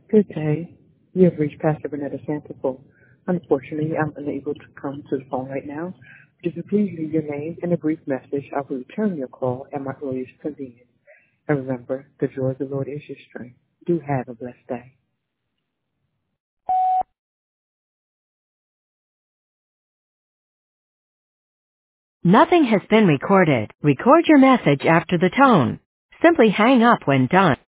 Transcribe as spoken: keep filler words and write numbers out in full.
Good day. You have reached Pastor Bernetta Santafor. Unfortunately, I'm unable to come to the phone right now. If you please leave your name and a brief message, I will return your call at my earliest convenience. And remember, the joy of the Lord is your strength. Do have a blessed day. Nothing has been recorded. Record your message after the tone. Simply hang up when done.